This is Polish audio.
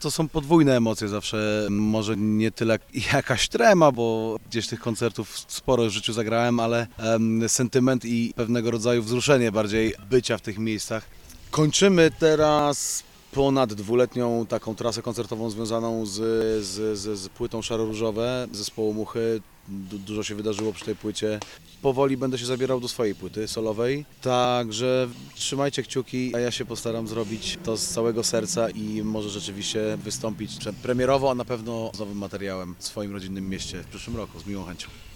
To są podwójne emocje zawsze, może nie tyle jakaś trema, bo gdzieś tych koncertów sporo w życiu zagrałem, ale sentyment i pewnego rodzaju wzruszenie bardziej bycia w tych miejscach. Kończymy teraz ponad dwuletnią taką trasę koncertową związaną z płytą Szaro-Różowe zespołu Muchy. Dużo się wydarzyło przy tej płycie. Powoli będę się zabierał do swojej płyty solowej, także trzymajcie kciuki, a ja się postaram zrobić to z całego serca i może rzeczywiście wystąpić premierowo, a na pewno z nowym materiałem w swoim rodzinnym mieście w przyszłym roku, z miłą chęcią.